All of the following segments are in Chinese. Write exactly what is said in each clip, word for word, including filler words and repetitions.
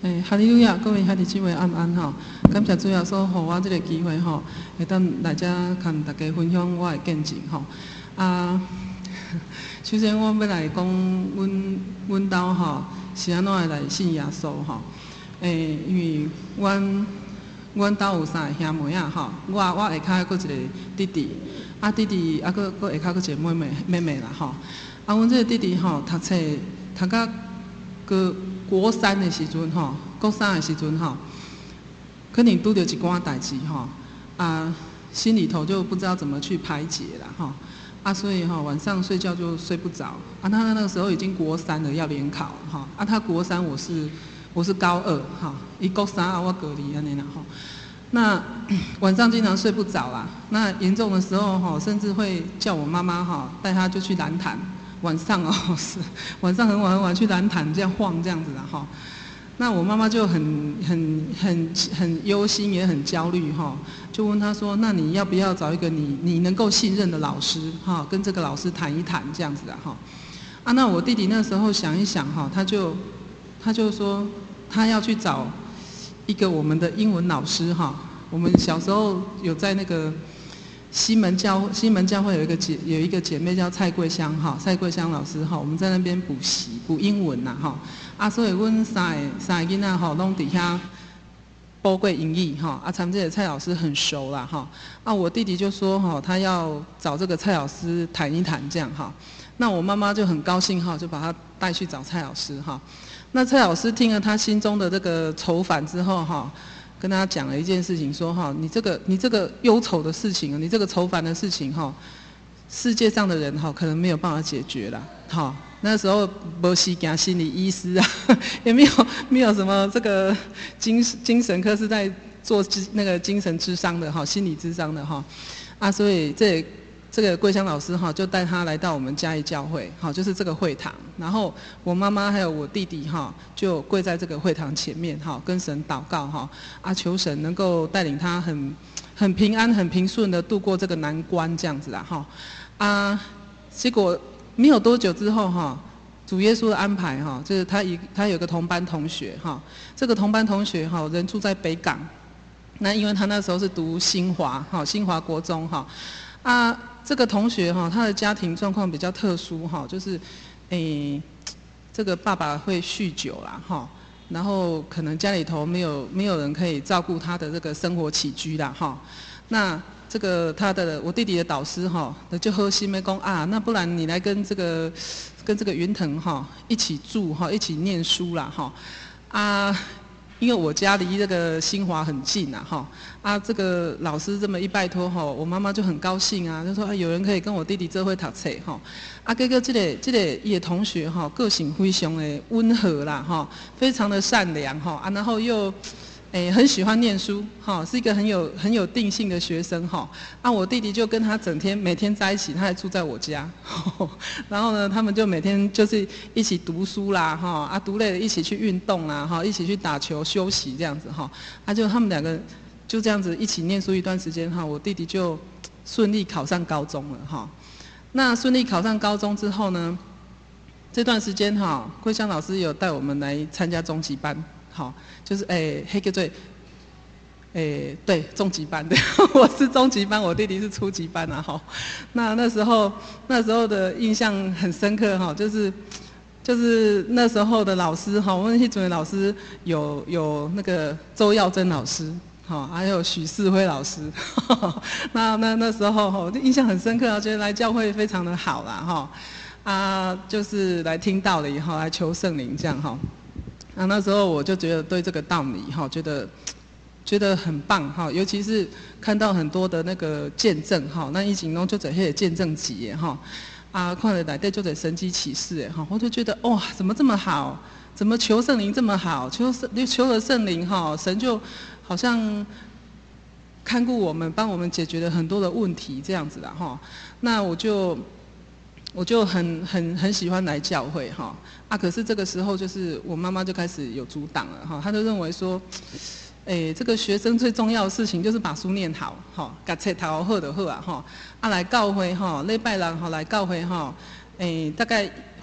诶，哈利路亚！各位兄弟姊妹安安吼，感谢主耶稣给我这个机会吼，会当来遮跟大家分享我的见证吼。啊，首先我要来讲，阮阮兜吼是安怎会来信耶稣吼？诶，因为阮阮兜有三个兄妹仔吼，我我下骹佫一个弟弟，啊弟弟啊佫佫下骹佫一个妹妹妹妹啦吼。啊，阮这个弟弟吼读册读到个国三的时阵吼，国三的时阵吼，可能拄着一寡代志吼，啊，心里头就不知道怎么去排解啦吼，啊，所以吼晚上睡觉就睡不着，啊，他那个时候已经国三了，要联考哈，啊，他国三，我是我是高二哈，伊国三啊，我高二安尼啦吼，那晚上经常睡不着啦，那严重的时候吼，甚至会叫我妈妈哈带他就去蓝潭。晚上哦，是晚上很晚很晚去蓝潭这样晃这样子的哈，那我妈妈就很很很很忧心也很焦虑哈，就问他说：“那你要不要找一个你你能够信任的老师哈，跟这个老师谈一谈这样子的哈？”啊，那我弟弟那时候想一想哈，他就他就说他要去找一个我们的英文老师哈，我们小时候有在那个。西门教西门教会有一个姐有一个姐妹叫蔡桂香哈，蔡桂香老师哈，我们在那边补习补英文呐哈，啊所以阮三个三个囡仔吼拢伫遐补过英语哈，啊参这个蔡老师很熟啦哈，啊我弟弟就说哈，他要找这个蔡老师谈一谈这样哈，那我妈妈就很高兴哈，就把他带去找蔡老师哈，那蔡老师听了他心中的这个愁烦之后哈。跟他讲了一件事情，说哈，你这个你这个忧愁的事情，你这个愁烦的事情哈，世界上的人哈可能没有办法解决啦，哈，那时候没时间心理医师啊，也没有没有什么这个精精神科是在做那个精神咨商的哈，心理咨商的哈，啊，所以这。这个桂香老师哈，就带他来到我们嘉义教会，好，就是这个会堂。然后我妈妈还有我弟弟哈，就跪在这个会堂前面哈，跟神祷告哈，啊，求神能够带领他很很平安、很平顺的度过这个难关这样子啦哈。啊，结果没有多久之后哈，主耶稣的安排哈，就是他一他有个同班同学哈，这个同班同学哈，人住在北港，那因为他那时候是读新华哈，新华国中哈，啊。这个同学哈，他的家庭状况比较特殊哈，就是，诶，这个爸爸会酗酒啦哈，然后可能家里头没有没有人可以照顾他的这个生活起居啦哈。那这个他的我弟弟的导师哈，就和西梅公啊，那不然你来跟这个跟这个云腾哈一起住哈，一起念书啦哈，啊。因为我家离这个新华很近啊，哈啊，这个老师这么一拜托哈，我妈妈就很高兴啊，就说啊有人可以跟我弟弟做伙读册哈，啊，结果这个这个伊的同学哈，个性非常的温和啦哈，非常的善良哈，啊，然后又诶很喜欢念书哈，是一个很有很有定性的学生哈，啊，我弟弟就跟他整天每天在一起，他还住在我家，呵呵然后呢，他们就每天就是一起读书啦哈，啊，读累了一起去运动啦哈，一起去打球休息这样子哈，啊，就他们两个就这样子一起念书一段时间哈，我弟弟就顺利考上高中了哈。那顺利考上高中之后呢，这段时间哈，桂香老师有带我们来参加中级班。好，就是诶，黑叫做诶，对，中级班的，我是中级班，我弟弟是初级班啊，哈。那那时候那时候的印象很深刻哈，就是就是那时候的老师哈，我们系主任老师有有那个周耀珍老师，哈，还有许世辉老师，那那那时候哈，印象很深刻啊，觉得来教会非常的好啦，哈，啊，就是来听道理哈，来求圣灵这样哈。那那时候我就觉得对这个道理哈，觉得觉得很棒哈，尤其是看到很多的那个见证哈，那以前拢就做迄个见证集哈，啊，看了内底就做神迹启示诶哈，我就觉得哇，怎么这么好？怎么求圣灵这么好？求圣求了圣灵哈，神就好像看顾我们，帮我们解决了很多的问题这样子的哈。那我就。我就很很很喜欢来教会哈，啊，可是这个时候就是我妈妈就开始有阻挡了哈，她就认为说，诶，这个学生最重要的事情就是把书念好，哈，把册读好就好啊哈，啊来教会哈，礼拜六哈来教会哈，诶，大概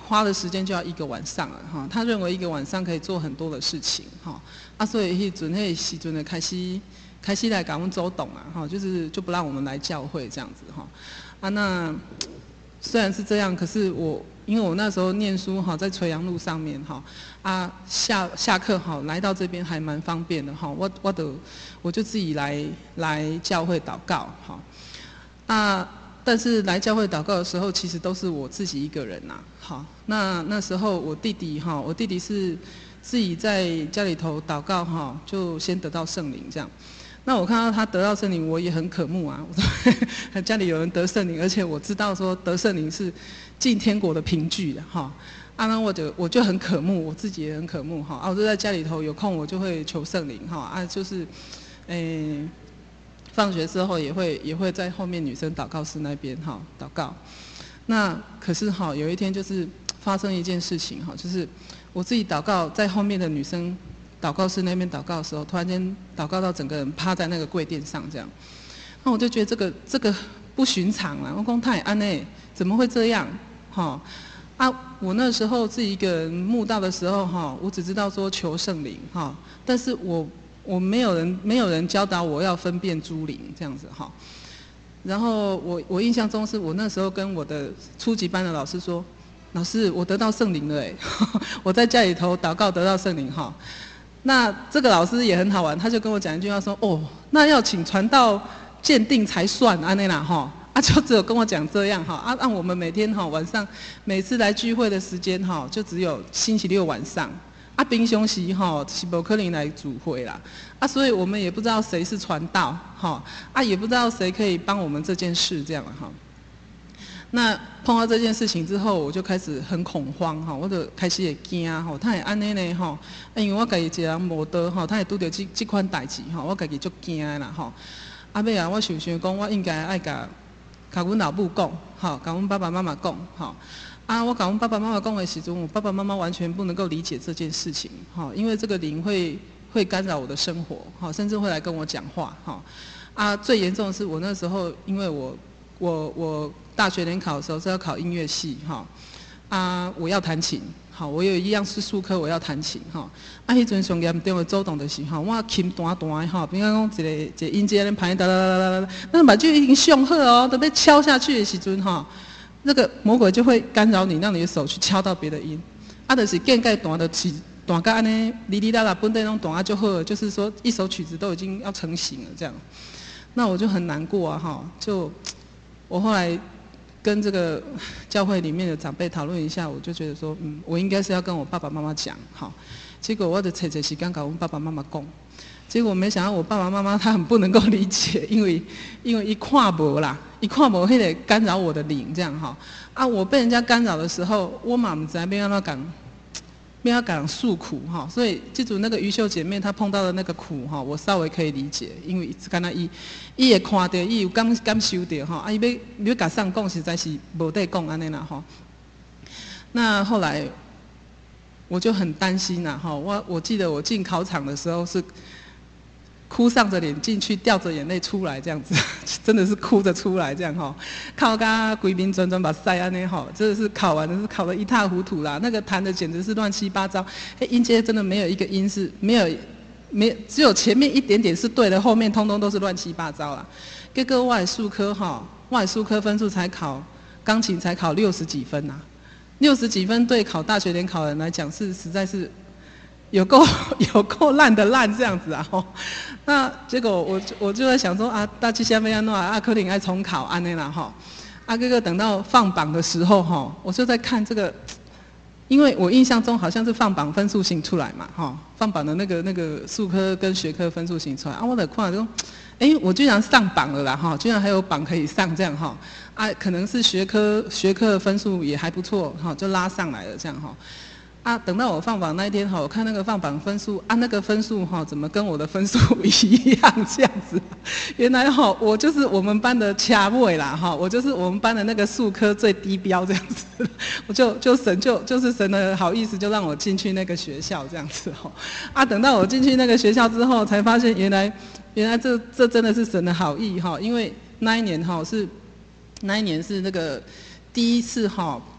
花的时间就要一个晚上了哈。他认为一个晚上可以做很多的事情哈，啊，所以迄阵迄时阵的开始开始来给我们走动啊哈，就是就不让我们来教会这样子哈。啊，那虽然是这样，可是我因为我那时候念书哈，在垂杨路上面哈，啊下下课哈，来到这边还蛮方便的哈。我我的我就自己来来教会祷告哈。啊，但是来教会祷告的时候，其实都是我自己一个人呐。好，那那时候我弟弟哈，我弟弟是自己在家里头祷告哈，就先得到圣灵这样。那我看到他得到圣灵，我也很渴慕啊。我说家里有人得圣灵，而且我知道说得圣灵是进天国的凭据的哈。啊，那我就我就很渴慕，我自己也很渴慕哈。啊，我就在家里头有空我就会求圣灵哈。啊，就是，诶、欸，放学之后也会也会在后面女生祷告室那边哈祷告。那可是哈有一天就是发生一件事情哈，就是我自己祷告在后面的女生祷告室那边祷告的时候，突然间祷告到整个人趴在那个柜垫上这样，那我就觉得这个这个不寻常啊！我讲太安呢，怎么会这样？哈啊！我那时候自己一个人慕道的时候哈，我只知道说求圣灵哈，但是我我没有人没有人教导我要分辨诸灵这样子哈。然后我我印象中是我那时候跟我的初级班的老师说，老师我得到圣灵了哎，我在家里头祷告得到圣灵哈。那这个老师也很好玩，他就跟我讲一句话说：“哦，那要请传道鉴定才算安内啦哈。”啊，就只有跟我讲这样哈。啊，让我们每天哈晚上每次来聚会的时间哈，就只有星期六晚上。啊，平常时哈是不可能来主会啦。啊，所以我们也不知道谁是传道哈。啊，也不知道谁可以帮我们这件事这样哈。那碰到这件事情之后，我就开始很恐慌哈，我就开始会惊哈，他会安尼呢哈，因为我家己一个人无道哈，他会拄到这这款代志哈，我家己足惊的啦哈。啊尾啊，我想想讲，我应该爱甲甲阮老母讲，哈，甲阮爸爸妈妈讲，哈。啊，我甲阮爸爸妈妈讲的时阵，我爸爸妈妈完全不能够理解这件事情哈，因为这个灵会会干扰我的生活哈，甚至会来跟我讲话哈。啊，最严重的是我那时候，因为我我我。大学联考的时候是要考音乐系哈，啊，我要弹琴，好，我有一样是数科我要弹琴哈，啊，迄阵上严重的走动的时候，我琴弹弹的哈，比如讲一个一个音阶咧弹哒哒哒哒哒，那把就已经上好哦，都被敲下去的时阵哈，那个魔鬼就会干扰你，让你的手去敲到别的音，啊，就是键盖弹的起弹到安尼，哩哩啦啦本地那种弹啊就好了，就是说一首曲子都已经要成型了这样，那我就很难过啊哈，就我后来。跟这个教会里面的长辈讨论一下，我就觉得说，嗯，我应该是要跟我爸爸妈妈讲，好。结果我的找一个时间跟我爸爸妈妈讲，结果没想到我爸爸妈妈他很不能够理解，因为因为一看无啦，一看无迄个干扰我的灵这样哈。啊，我被人家干扰的时候，我嘛唔知要要怎讲。没有讲诉苦哈，所以记住那个余秀姐妹她碰到的那个苦哈，我稍微可以理解，因为刚才伊伊也看到，伊有感感受到哈，啊伊要要甲上讲实在是无得讲安尼啦哈。那后来我就很担心啦哈，我我记得我进考场的时候是哭丧着脸进去，掉着眼泪出来这样子，真的是哭着出来这样哈，考甲规面转转把塞安尼哈，真的是考完的是考得一塌糊涂啦，那个弹的简直是乱七八糟，哎音阶真的没有一个音是没有没只有前面一点点是对的，后面通通都是乱七八糟啦。结果我的数科哈，我的数科分数才考钢琴才考六十几分呐、啊，六十几分对考大学联考人来讲是实在是。有够有够烂的烂这样子啊！吼，那结果我我就在想说啊，大七下面要弄啊，可能爱重考安内啦哈。啊，这个等到放榜的时候哈，我就在看这个，因为我印象中好像是放榜分数型出来嘛哈，放榜的那个那个数科跟学科分数型出来啊，我在看说，哎，我居然上榜了啦哈，居然还有榜可以上这样哈，啊，可能是学科学科分数也还不错哈，就拉上来了这样哈。啊，等到我放榜那一天哈，我看那个放榜分数啊，那个分数哈，怎么跟我的分数一样这样子？原来哈，我就是我们班的掐位啦哈，我就是我们班的那个数科最低标这样子，我就就神就就是神的好意思，就让我进去那个学校这样子哈。啊，等到我进去那个学校之后，才发现原来原来这这真的是神的好意哈，因为那一年哈是那一年是那个第一次哈。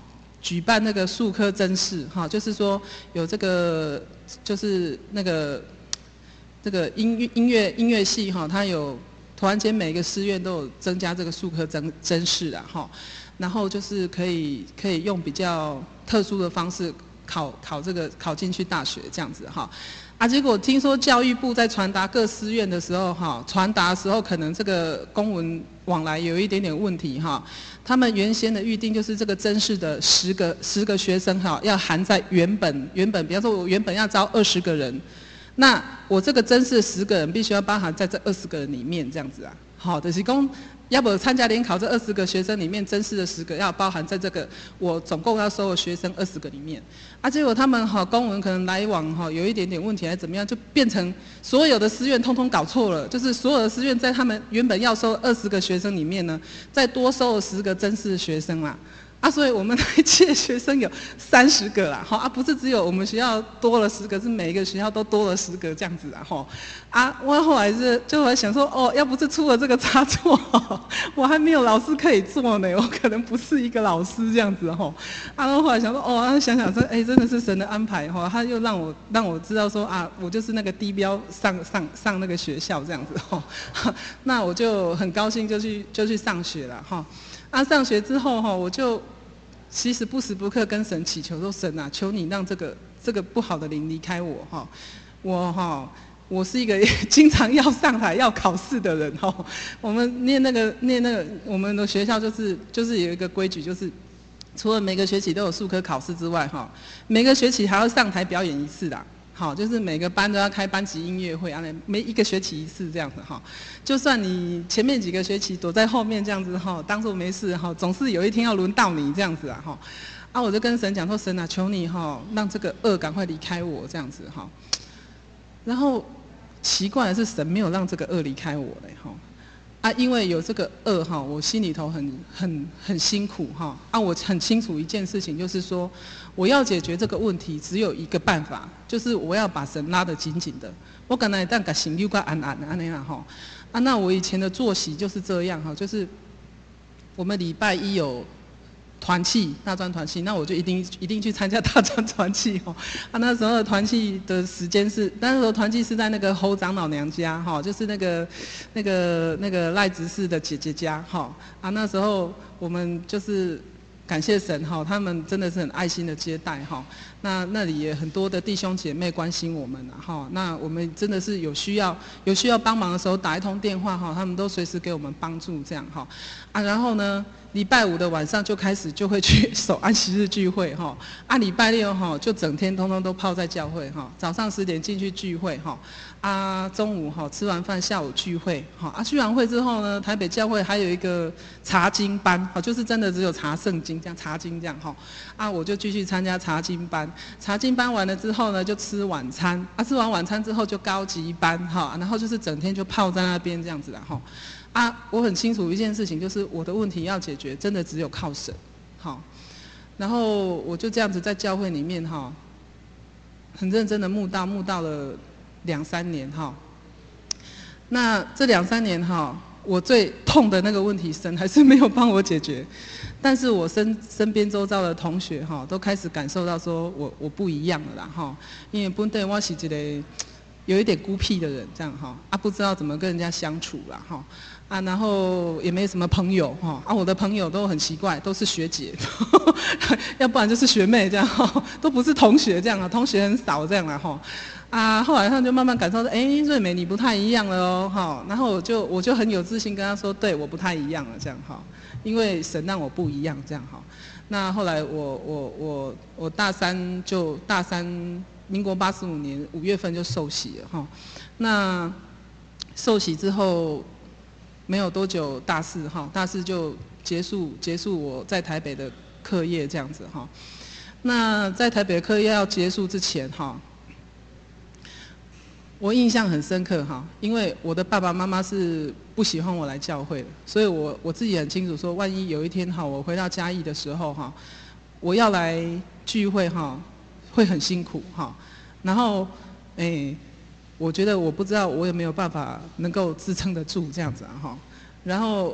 举办那个数科甄试哈，就是说有这个就是那个这个音乐音乐音乐系哈，它有突然间每个师院都有增加这个数科甄甄试啊哈，然后就是可以可以用比较特殊的方式考考这个考进去大学这样子哈。啊，结果听说教育部在传达各师院的时候，哈，传达的时候可能这个公文往来有一点点问题，哈。他们原先的预定就是这个甄试的十个十个学生，哈，要含在原本原本，比方说我原本要招二十个人，那我这个甄试十个人必须要包含在这二十个人里面，这样子啊。好，就是讲，要不参加联考这二十个学生里面，甄试的十个要包含在这个我总共要收的学生二十个里面。啊，结果他们哈公文可能来往哈有一点点问题，还是怎么样，就变成所有的师院通通搞错了，就是所有的师院在他们原本要收二十个学生里面呢，再多收了十个甄试学生啦。啊，所以我们那一届学生有三十个啦，哈啊，不是只有我们学校多了十个，是每一个学校都多了十个这样子啊，哈啊，我后来是就来想说，哦，要不是出了这个差错，我还没有老师可以做呢，我可能不是一个老师这样子哈。啊，然后后来想说，哦，想想说，哎，真的是神的安排哈，他又让我让我知道说啊，我就是那个低标上上上那个学校这样子哈，那我就很高兴就去就去上学了哈。啊，上学之后哈，我就其实不时不刻跟神祈求说，神啊，求你让这个这个不好的灵离开我哈，我哈。我是一个经常要上台要考试的人哈。我们念那个念那个，我们的学校就是就是有一个规矩，就是除了每个学期都有数科考试之外哈，每个学期还要上台表演一次啦。好，就是每个班都要开班级音乐会，啊，每一个学期一次这样子哈。就算你前面几个学期躲在后面这样子哈，当作没事哈，总是有一天要轮到你这样子啊哈。啊，我就跟神讲说，神啊，求你哈，让这个恶赶快离开我这样子哈。然后奇怪的是，神没有让这个恶离开我嘞哈。啊，因为有这个恶哈，我心里头很很很辛苦哈。啊，我很清楚一件事情，就是说我要解决这个问题，只有一个办法，就是我要把神拉得紧紧的。我刚才但把心溜个安安安那样哈。啊，那我以前的作息就是这样哈，就是我们礼拜一有团契，大专团契，那我就一定一定去参加大专团契哦。啊，那时候的团契的时间是，那时候团契是在那个侯长老娘家哈，就是那个那个那个赖执事的姐姐家哈。啊，那时候我们就是感谢神哈，他们真的是很爱心的接待哈。那那里也很多的弟兄姐妹关心我们了哈。那我们真的是有需要有需要帮忙的时候打一通电话哈，他们都随时给我们帮助这样哈。啊，然后呢，礼拜五的晚上就开始就会去守安息日聚会哈。啊，礼拜六哈就整天通通都泡在教会哈，早上十点进去聚会哈。啊，中午哈吃完饭，下午聚会哈。啊，聚完会之后呢，台北教会还有一个查经班，哈，就是真的只有查圣经这样查经这样哈。啊，我就继续参加查经班，查经班完了之后呢，就吃晚餐。啊，吃完晚餐之后就高级班哈，然后就是整天就泡在那边这样子啦哈。啊，我很清楚一件事情，就是我的问题要解决，真的只有靠神，好。然后我就这样子在教会里面哈，很认真的慕道，慕道了两三年哈。那这两三年哈，我最痛的那个问题，神还是没有帮我解决。但是我身身边周遭的同学哈，都开始感受到说我我不一样了啦哈，因为本来我是一个有一点孤僻的人这样哈，啊不知道怎么跟人家相处啦哈。啊，然后也没什么朋友哈，啊，我的朋友都很奇怪，都是学姐，要不然就是学妹这样哈，都不是同学这样啊，同学很少这样啦哈。啊，后来他就慢慢感受到，哎，瑞美你不太一样了哦哈，然后我就我就很有自信跟他说，对，我不太一样了这样哈，因为神让我不一样这样哈。那后来我我我我大三就大三，民国八十五年五月份就受洗了哈。那受洗之后。没有多久，大四哈，大四就结束结束我在台北的课业这样子哈。那在台北的课业要结束之前哈，我印象很深刻哈，因为我的爸爸妈妈是不喜欢我来教会的，所以我我自己很清楚说，万一有一天哈，我回到嘉义的时候哈，我要来聚会哈，会很辛苦哈。然后，哎。我觉得我不知道我有没有办法能够支撑得住这样子啊哈，然后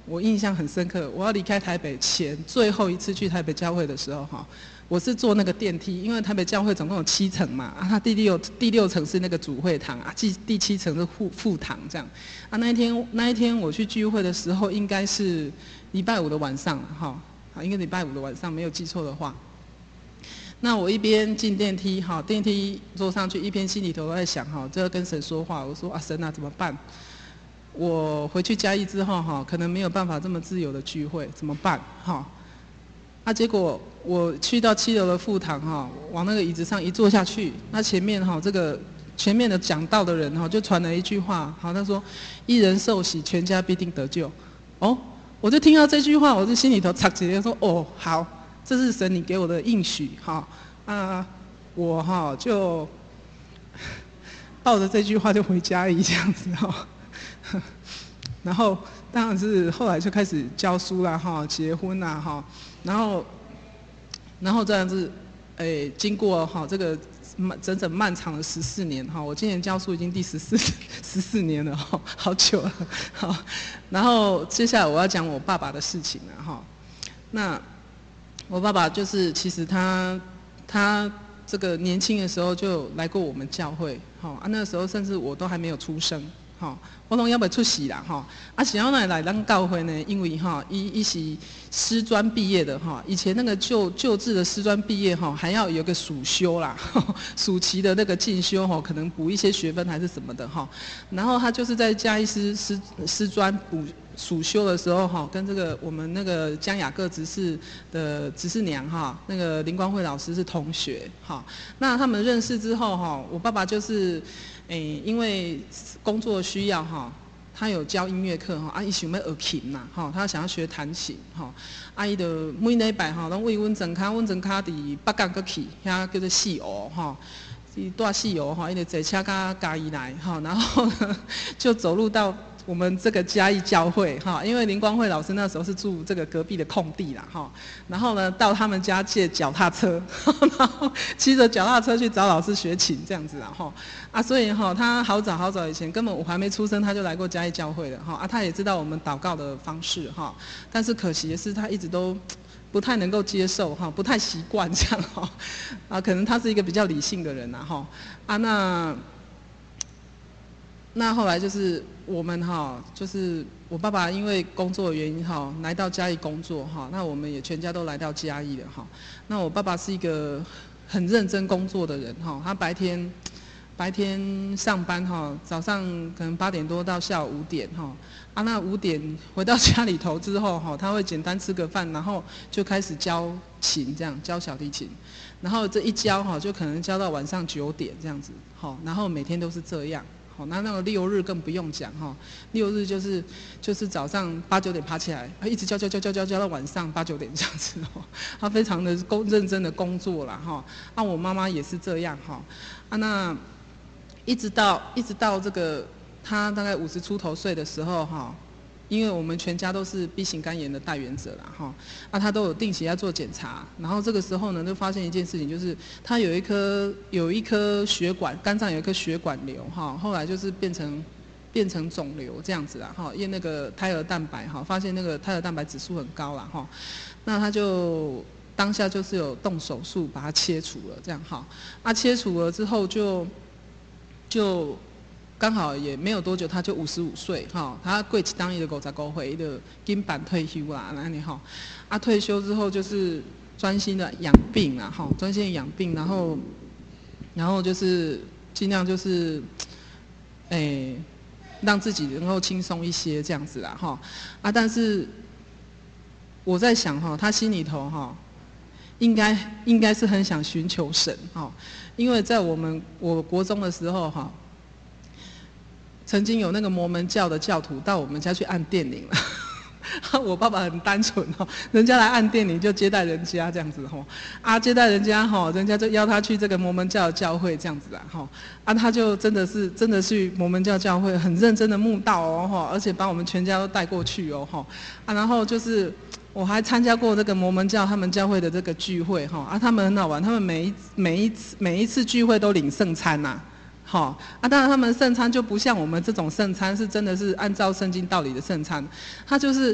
我印象很深刻。我要离开台北前最后一次去台北教会的时候哈，我是坐那个电梯，因为台北教会总共有七层嘛，啊，它第六第六层是那个主会堂啊，第第七层是副副堂这样。啊，那一天那一天我去聚会的时候，应该是礼拜五的晚上哈，啊，应该礼拜五的晚上，没有记错的话。那我一边进电梯哈，电梯坐上去，一边心里头在想哈，这要跟神说话。我说啊，神啊，怎么办？我回去嘉义之后哈，可能没有办法这么自由的聚会，怎么办？哈，啊，结果我去到七楼的副堂哈，往那个椅子上一坐下去，那前面哈这个前面的讲道的人哈，就传了一句话，好，他说：“一人受洗，全家必定得救。”哦，我就听到这句话，我就心里头插起来说：“哦，好，这是神你给我的应许哈。”啊，我哈就抱着这句话就回嘉义这样子哈。然后当然是后来就开始教书啦哈，结婚啦哈，然后然后这样子，诶，经过哈这个整整漫长的十四年哈，我今年教书已经第十四十四年了哈，好久了好。然后接下来我要讲我爸爸的事情了哈。那我爸爸就是其实他他这个年轻的时候就来过我们教会，哈啊那个时候甚至我都还没有出生。吼，我拢还未出世啦，吼，啊，是要来来咱教会呢？因为哈，伊伊是师专毕业的哈，以前那个旧旧制的师专毕业哈，还要有个暑修啦，暑期的那个进修哈，可能补一些学分还是什么的哈。然后他就是在嘉义师师师专补暑修的时候哈，跟这个我们那个江雅各执事的执事娘哈，那个林光慧老师是同学哈。那他们认识之后哈，我爸爸就是。诶，因为工作需要哈，他有教音乐课哈，啊，伊想要学琴嘛，哈，他想要学弹琴哈，啊，伊就每礼拜哈，拢为阮庄卡，阮庄卡伫北港佫去，遐叫做四湖哈，伊住四湖哈，伊就坐车到嘉义来哈，然后呢就走路到我们这个嘉义教会哈，因为林光慧老师那时候是住这个隔壁的空地啦哈，然后呢到他们家借脚踏车，然后骑着脚踏车去找老师学琴这样子啦哈，啊所以哈他好早好早以前根本我还没出生他就来过嘉义教会了哈，啊他也知道我们祷告的方式哈，但是可惜的是他一直都不太能够接受哈，不太习惯这样哈，啊可能他是一个比较理性的人呐哈，啊那。那后来就是我们哈，就是我爸爸因为工作的原因哈，来到嘉义工作哈，那我们也全家都来到嘉义了哈。那我爸爸是一个很认真工作的人哈，他白天白天上班哈，早上可能八点多到下午五点哈，啊那五点回到家里头之后哈，他会简单吃个饭，然后就开始教琴这样教小提琴，然后这一教哈就可能教到晚上九点这样子，好，然后每天都是这样。好，那那个六日更不用讲哈，六日就是就是早上八九点爬起来，一直教教教教教教到晚上八九点这样子哦，他非常的工认真的工作啦哈，啊我妈妈也是这样哈，啊那一直到一直到这个他大概五十出头岁的时候哈。因为我们全家都是 B 型肝炎的带原者啦，哈，啊，他都有定期要做检查，然后这个时候呢，就发现一件事情，就是他有一颗有一颗血管，肝脏有一颗血管瘤，哈，后来就是变成变成肿瘤这样子啦，哈，因为那个胎儿蛋白，哈，发现那个胎儿蛋白指数很高啦，哈，那他就当下就是有动手术把它切除了，这样哈，啊，切除了之后就就。刚好也没有多久，他就五十五岁哈，他过一当一的五十五岁就金版退休啦，那你哈，啊退休之后就是专心的养病啦哈，专心养病，然后然后就是尽量就是，诶、欸，让自己能够轻松一些这样子啦哈，啊但是我在想哈，他心里头哈，应该应该是很想寻求神哈，因为在我们我国中的时候哈。曾经有那个摩门教的教徒到我们家去按电铃了，我爸爸很单纯哦，人家来按电铃就接待人家这样子吼，啊接待人家吼，人家就邀他去这个摩门教的教会这样子啦吼，啊他就真的是真的去摩门教教会很认真的慕道哦吼，而且把我们全家都带过去哦吼，啊然后就是我还参加过这个摩门教他们教会的这个聚会哈，啊他们很好玩，他们每一每一次每一次聚会都领圣餐呐、啊。好啊，当然他们圣餐就不像我们这种圣餐，是真的是按照圣经道理的圣餐，他就是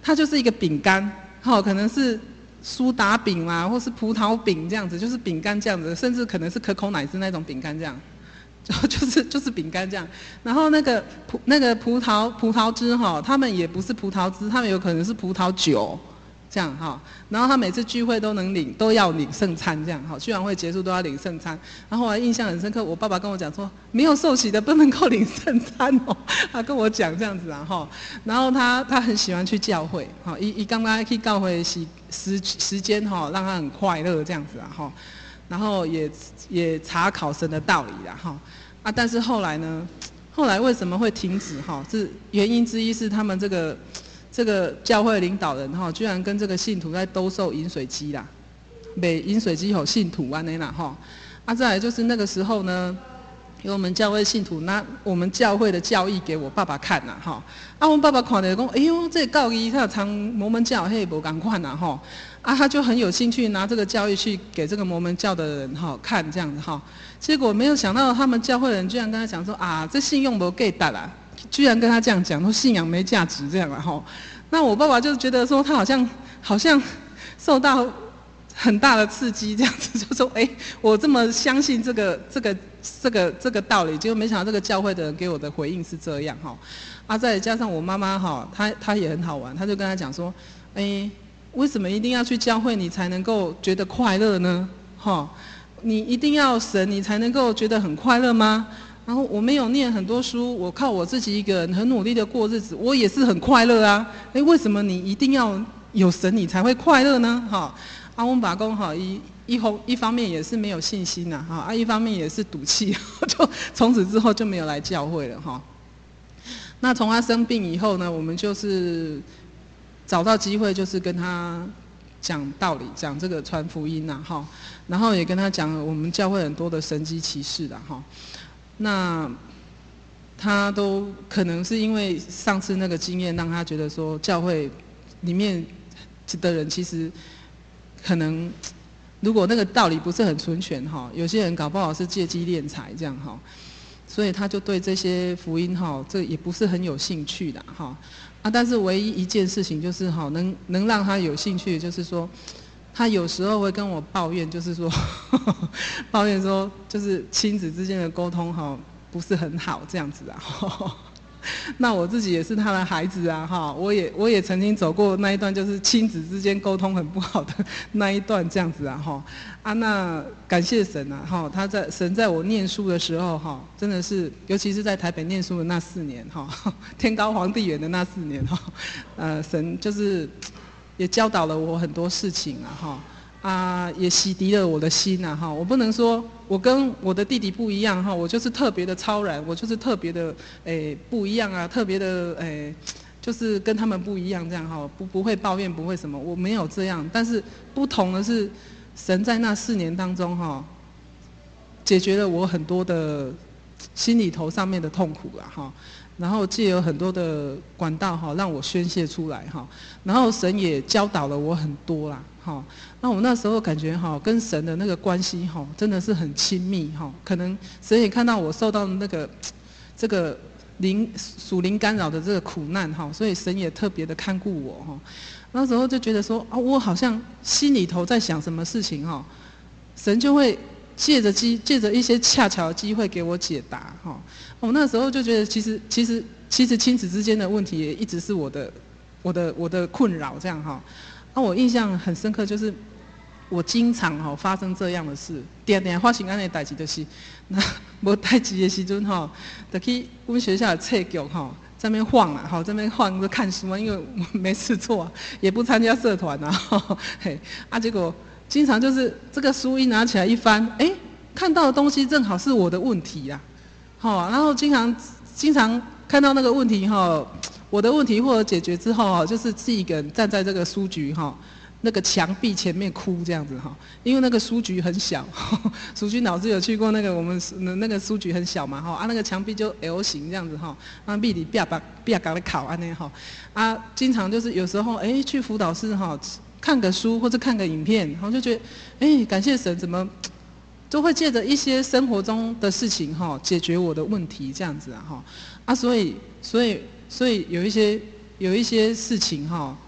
它就是一个饼干，哈，可能是苏打饼啦，或是葡萄饼这样子，就是饼干这样子，甚至可能是可口奶汁那种饼干这样。就就是就是饼干这样，然后那个葡那个葡萄葡萄汁哈，他们也不是葡萄汁，他们有可能是葡萄酒，这样哈。然后他每次聚会都能领，都要领圣餐这样哈。聚完会结束都要领圣餐。然后我还印象很深刻，我爸爸跟我讲说，没有受洗的不能够领圣餐哦，他跟我讲这样子啊哈。然后他他很喜欢去教会，哈，一一刚刚去教会时时时间哈，让他很快乐这样子啊哈。然后也也查考神的道理啦哈，啊，但是后来呢，后来为什么会停止哈？是原因之一是他们这个这个教会领导人哈，居然跟这个信徒在兜售饮水机啦，卖饮水机给信徒安尼啦哈，啊，再来就是那个时候呢，由我们教会信徒拿我们教会的教义给我爸爸看啦哈，啊，我爸爸看了讲，哎呦，这教义他常摩门教嘿无同款啦哈。啊，他就很有兴趣拿这个教育去给这个摩门教的人哈看这样子哈，结果没有想到他们教会人居然跟他讲说啊，这信用不给打啦，居然跟他这样讲，说信仰没价值这样啦哈。那我爸爸就觉得说他好像好像受到很大的刺激这样子，就说哎、欸，我这么相信这个这个这个这个道理，结果没想到这个教会的人给我的回应是这样哈。啊，再加上我妈妈哈，她她也很好玩，她就跟他讲说，哎、欸。为什么一定要去教会你才能够觉得快乐呢？哈，你一定要神你才能够觉得很快乐吗？然后我没有念很多书，我靠我自己一个人很努力的过日子，我也是很快乐啊。哎，为什么你一定要有神你才会快乐呢？哈，阿翁把公哈一一方一方面也是没有信心呐，哈，啊一方面也是赌气，就从此之后就没有来教会了哈。那从他生病以后呢，我们就是找到机会，就是跟他讲道理，讲这个传福音呐，哈，然后也跟他讲我们教会很多的神迹奇事啦，哈。那他都可能是因为上次那个经验，让他觉得说教会里面的人其实可能，如果那个道理不是很纯全哈，有些人搞不好是借机敛财这样哈，所以他就对这些福音哈，这也不是很有兴趣的哈。啊，但是唯一一件事情就是哈，能能让他有兴趣，就是说，他有时候会跟我抱怨，就是说，抱怨说，就是亲子之间的沟通哈不是很好这样子啊。那我自己也是他的孩子啊，哈，我也我也曾经走过那一段，就是亲子之间沟通很不好的那一段这样子啊，哈，啊，那感谢神啊，哈，他在神在我念书的时候，哈，真的是，尤其是在台北念书的那四年，哈，天高皇帝远的那四年，哈，呃，神就是也教导了我很多事情啊，哈。啊，也洗涤了我的心呐，哈！我不能说我跟我的弟弟不一样哈，我就是特别的超然，我就是特别的诶不一样啊，特别的诶，就是跟他们不一样这样哈，不不会抱怨，不会什么，我没有这样。但是不同的是，神在那四年当中哈，解决了我很多的心里头上面的痛苦啦哈。然后借有很多的管道哈，让我宣泄出来哈。然后神也教导了我很多啦哈。那我那时候感觉哈，跟神的那个关系哈，真的是很亲密哈。可能神也看到我受到那个这个灵属灵干扰的这个苦难哈，所以神也特别的看顾我哈。那时候就觉得说啊，我好像心里头在想什么事情哈，神就会借着机借着一些恰巧的机会给我解答哈。我那时候就觉得，其实其实其实亲子之间的问题也一直是我的我的我的困扰这样哈。啊，我印象很深刻，就是我经常哈发生这样的事，点点发生安尼代志，就是那无代志的时阵哈，就去我们学校的册局哈，在那边晃啊，哈，在那边晃着看书啊，因为我没事做，也不参加社团啊，嘿，啊，结果经常就是这个书一拿起来一翻，哎，看到的东西正好是我的问题呀。好，然后经常经常看到那个问题哈，我的问题或者解决之后哈，就是自己一个人站在这个书局哈，那个墙壁前面哭这样子哈，因为那个书局很小，淑君老师有去过那个我们那个书局很小嘛哈，啊那个墙壁就 L 型这样子哈，啊壁里壁把壁搞的考安那哈，啊经常就是有时候哎去辅导室哈看个书或者看个影片，然后就觉得哎感谢神怎么。都会借着一些生活中的事情哈，解决我的问题这样子啊哈，啊所以所以所以有一些有一些事情哈，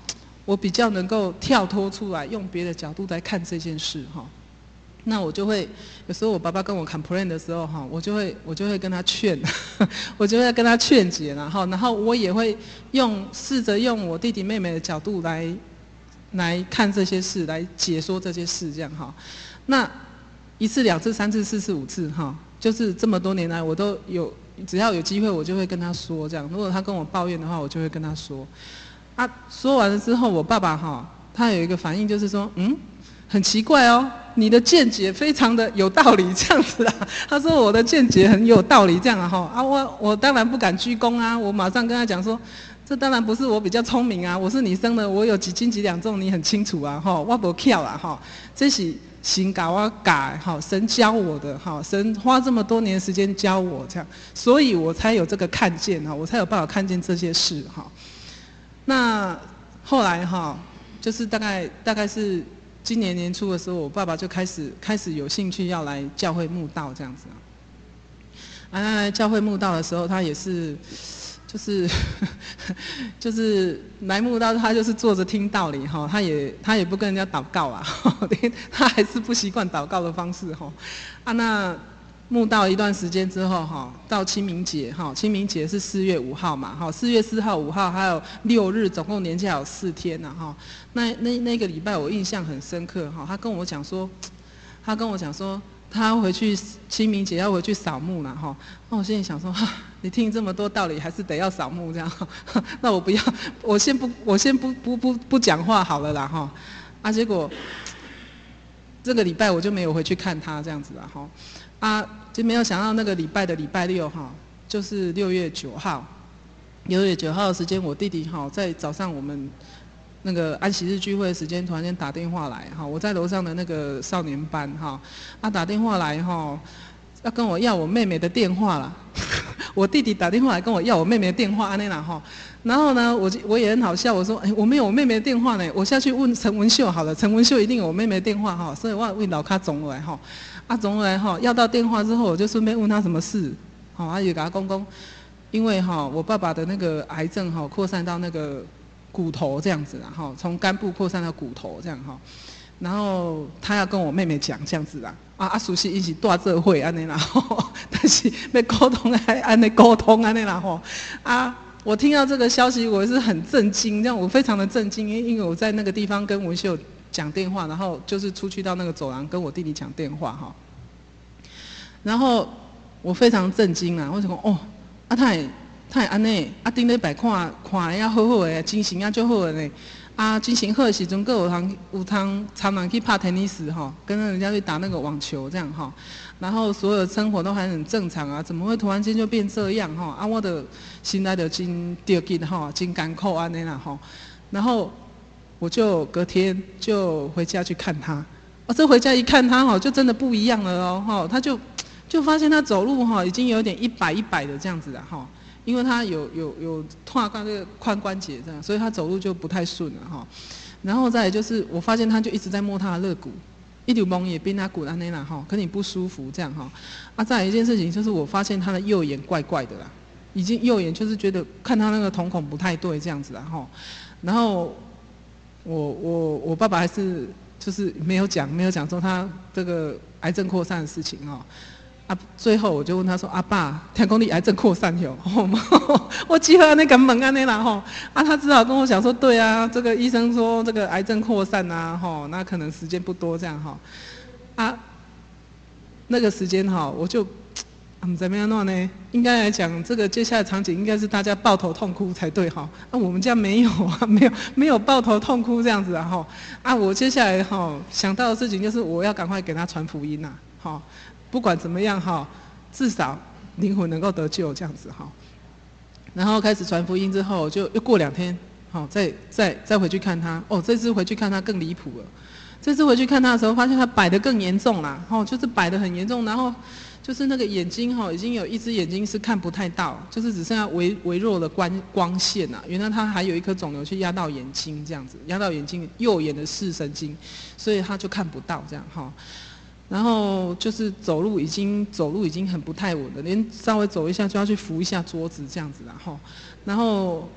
我比较能够跳脱出来，用别的角度来看这件事哈。那我就会有时候我爸爸跟我 complain 的时候哈，我就会我就会跟他劝，我就会跟他劝解然后，然后我也会用试着用我弟弟妹妹的角度来来看这些事，来解说这些事这样哈。那一次、两次、三次、四次、五次哈，就是这么多年来我都有，只要有机会我就会跟他说这样。如果他跟我抱怨的话，我就会跟他说。啊，说完了之后，我爸爸哈，他有一个反应就是说，嗯。很奇怪哦，你的见解非常的有道理，这样子啊。他说我的见解很有道理，这样啊哈啊我我当然不敢鞠躬啊，我马上跟他讲说，这当然不是我比较聪明啊，我是你生的，我有几斤几两重，你很清楚啊哈，我不巧啦哈，这是神教我改哈，神教我的哈，神花这么多年时间教我这样，所以我才有这个看见哈，我才有办法看见这些事哈。那后来哈，就是大概大概是。今年年初的时候，我爸爸就开始开始有兴趣要来教会慕道这样子啊。啊，来教会慕道的时候，他也是，就是就是来慕道，他就是坐着听道理哈，他也他也不跟人家祷告啊，他还是不习惯祷告的方式哈。啊，那慕道一段时间之后哈，到清明节哈，清明节是四月五号嘛，哈，四月四号、五号还有六日，总共年假有四天呐哈。那那那个礼拜我印象很深刻哈，他跟我讲说，他跟我讲说，他回去清明节要回去扫墓了哈。那我心里想说，哈，你听这么多道理，还是得要扫墓这样，那我不要，我先不，我先不不不不讲话好了啦哈。啊，结果这个礼拜我就没有回去看他这样子了哈。啊，就没有想到那个礼拜的礼拜六哈，就是六月九号，六月九号的时间，我弟弟哈在早上我们那个安息日聚会的时间，突然间打电话来哈，我在楼上的那个少年班哈，啊打电话来哈，要跟我要我妹妹的电话啦，我弟弟打电话来跟我要我妹妹的电话安内啦哈，然后呢，我我也很好笑，我说哎我没有我妹妹的电话呢，我下去问陈文秀好了，陈文秀一定有我妹妹的电话哈，所以我问老卡总来哈。啊，总来哈，要到电话之后，我就顺便问他什么事，好，啊也给他公公，因为哈，我爸爸的那个癌症哈扩散到那个骨头这样子啦，哈，从肝部扩散到骨头这样哈，然后他要跟我妹妹讲这样子啦，啊啊，熟悉一起大这会安尼啦，但是要沟通还安尼沟通安尼啦吼，啊，我听到这个消息，我是很震惊，这样我非常的震惊，因为我在那个地方跟文秀讲电话，然后就是出去到那个走廊跟我弟弟讲电话哈，然后我非常震惊啊！我就讲哦，啊他也他也安尼，啊顶礼拜看看得也好好的，精神也足好的呢。啊，精神好的时阵，佫有通有通常常去拍 tennis 哈，跟人家去打那个网球这样哈。然后所有生活都还很正常啊，怎么会突然间就变这样哈？啊，我的心内就真着急哈，真艰苦安尼啦哈。然后我就隔天就回家去看他，哦，这回家一看他哈，就真的不一样了哦，哈，他就就发现他走路哈，已经有点一摆一摆的这样子了哈，因为他有有有跨关这个髋关节这样，所以他走路就不太顺了哈。然后再来就是，我发现他就一直在摸他的肋骨，一直摸也变他骨安内啦哈，可你不舒服这样哈。啊，再来一件事情就是，我发现他的右眼怪怪的啦，已经右眼就是觉得看他那个瞳孔不太对这样子啦哈，然后。我我我爸爸还是就是没有讲没有讲说他这个癌症扩散的事情哦，啊，最后我就问他说：“阿爸，听讲你癌症扩散有？”我记得那个门安尼啦吼，啊，他只好跟我讲说：“对啊，这个医生说这个癌症扩散啊，吼，那可能时间不多这样哈。”啊，那个时间哈，我就。嗯，怎么样弄呢？应该来讲，这个接下来场景应该是大家抱头痛哭才对哈。那、啊、我们家没有啊，没有没有抱头痛哭这样子啊哈。啊，我接下来哈想到的事情就是我要赶快给他传福音呐，哈，不管怎么样哈，至少灵魂能够得救这样子哈。然后开始传福音之后，就又过两天，好，再再再回去看他。哦，这次回去看他更离谱了。这次回去看他的时候，发现他摆得更严重啦，哦，就是摆得很严重，然后就是那个眼睛哈，已经有一只眼睛是看不太到，就是只剩下微微弱的光光线呐。原来他还有一颗肿瘤去压到眼睛这样子，压到眼睛右眼的视神经，所以他就看不到这样哈。然后就是走路已经走路已经很不太稳了，连稍微走一下就要去扶一下桌子这样子啦哈。然后。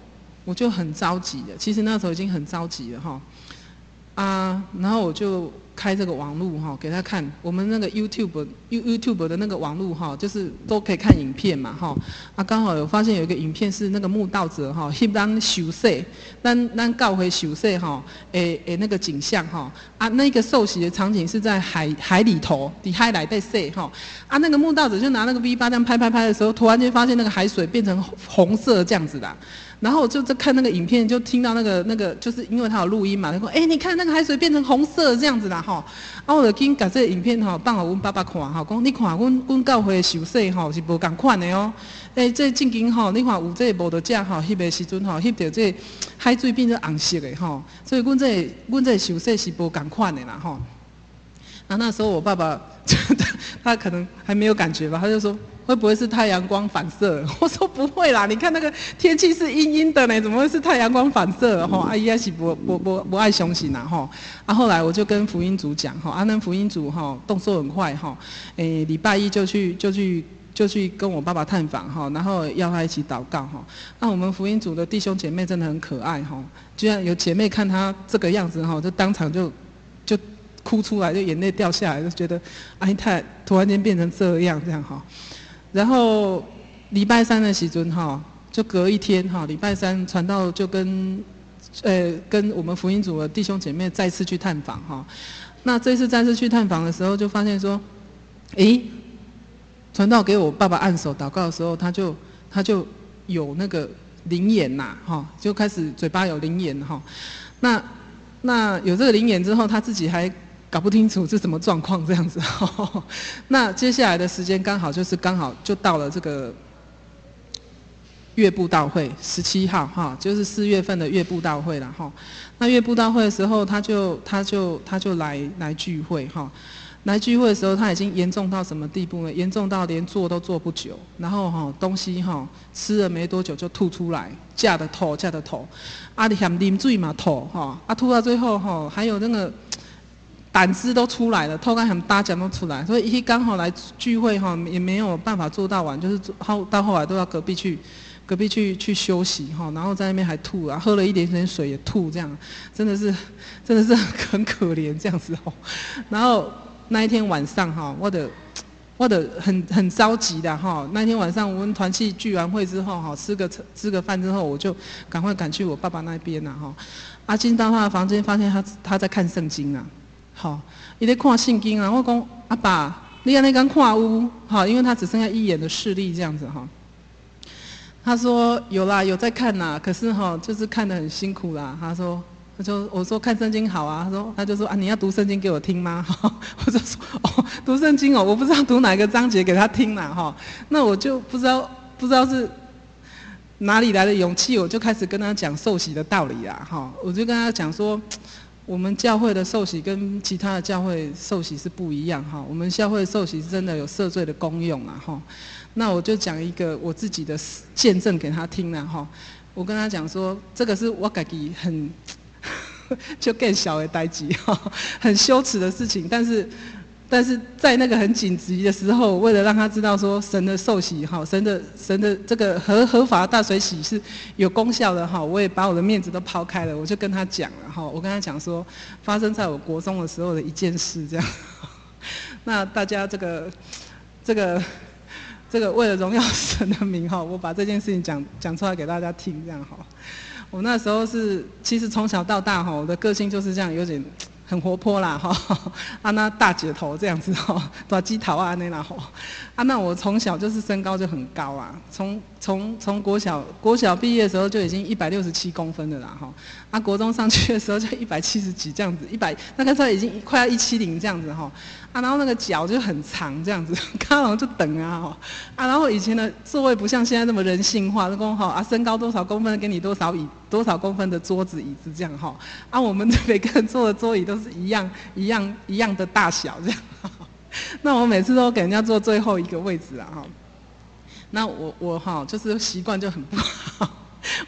我就很着急了。其实那时候已经很着急了哈。啊，然后我就开这个网路哈，给他看我们那个 YouTube YouTube 的那个网路哈，就是都可以看影片嘛哈。啊，刚好有发现有一个影片是那个慕道者哈，翕咱受洗，咱咱教会受洗哈，诶诶那个景象哈。啊，那个受洗的场景是在海海里头，底海来在洗哈。啊，那个慕道者就拿那个 V 八这样拍拍拍的时候，突然间发现那个海水变成红色这样子的。然后我就在看那个影片，就听到那个那个，就是因为他有录音嘛，他说：“哎、欸，你看那个海水变成红色这样子啦，哈。”啊，我就紧把这个影片哈放给阮爸爸看，哈，讲你看，阮阮教会受洗吼是无共款的哦。诶、欸，这正经吼，你看有这个无着食吼，翕的时阵吼，翕到这海水变成红色的吼，所以阮这个阮这个受洗是无共款的啦，吼。那那时候我爸爸他可能还没有感觉吧，他就说。会不会是太阳光反射？我说不会啦，你看那个天气是阴阴的呢，怎么会是太阳光反射？吼，啊，伊也是不不不不爱相信啦，吼。啊，后来我就跟福音组讲，吼，啊，那福音组吼动作很快，吼，诶，礼拜一就去就去就去跟我爸爸探访，吼，然后要他一起祷告，吼。那我们福音组的弟兄姐妹真的很可爱，吼，居然有姐妹看他这个样子，吼，就当场就就哭出来，就眼泪掉下来，就觉得哎太突然间变成这样，这样哈。然后礼拜三的时阵哈，就隔一天哈，礼拜三传道就跟，呃，跟我们福音组的弟兄姐妹再次去探访哈。那这次再次去探访的时候，就发现说，诶，传道给我爸爸按手祷告的时候，他就他就有那个灵眼呐，哈，就开始嘴巴有灵眼哈。那那有这个灵眼之后，他自己还。搞不清楚是什么状况这样子，那接下来的时间刚好就是刚好就到了这个月布道会十七号哈，就是四月份的月布道会了哈。那月布道会的时候，他就他就他就来来聚会哈。来聚会的时候，他已经严重到什么地步呢？严重到连坐都坐不久，然后哈东西哈吃了没多久就吐出来，架的吐架的吐，啊你嫌啉水嘛吐哈，啊吐到最后哈还有那个。胆汁都出来了，偷看很大奖都出来，所以一刚好来聚会哈，也没有办法做到晚，就是后到后来都要隔壁去，隔壁去去休息哈，然后在那边还吐啊，喝了一点点水也吐，这样真的是真的是很可怜这样子哦。然后那一天晚上哈，我的我的很很着急的哈，那天晚上我们团契聚完会之后哈，吃个吃个饭之后，我就赶快赶去我爸爸那边呐哈，啊进到他的房间，发现他他在看圣经啊。好，伊在看圣经啊！我讲阿爸，你安尼敢看有？好，因为他只剩下一眼的视力这样子哈。他说有啦，有在看啦，可是哈，就是看得很辛苦啦。他说，他就我说看圣经好啊，他说他就说啊，你要读圣经给我听吗？我就说哦，读圣经哦，我不知道读哪个章节给他听啦哈。那我就不知道不知道是哪里来的勇气，我就开始跟他讲受洗的道理啦哈。我就跟他讲说。我们教会的受洗跟其他的教会受洗是不一样哈，我们教会的受洗是真的有赦罪的功用啊哈。那我就讲一个我自己的见证给他听了哈。我跟他讲说，这个是我自己很就更小的代志哈，很羞耻的事情，但是。但是在那个很紧急的时候，为了让他知道说神的受洗哈，神的神的这个合合法的大水洗是有功效的哈，我也把我的面子都抛开了，我就跟他讲了哈，我跟他讲说发生在我国中的时候的一件事这样。那大家这个这个这个为了荣耀神的名哈，我把这件事情讲讲出来给大家听这样哈。我那时候是其实从小到大哈，我的个性就是这样，有点。很活泼啦哈，啊那大姐头这样子哈，大鸡头啊那啦哈，啊那我从小就是身高就很高啊，从从从国小国小毕业的时候就已经一百六十七公分的啦哈，啊国中上去的时候就一百七十几这样子，一百那个时候已经快要一七零这样子哈，啊然后那个脚就很长这样子，看到就等啊哈，啊然后以前的座位不像现在那么人性化，就讲哈啊身高多少公分给你多少椅多少公分的桌子椅子这样哈，啊我们每个人坐的桌椅都是一样一样一样的大小这样，那我每次都给人家坐最后一个位置啊哈。那我我哈就是习惯就很不好，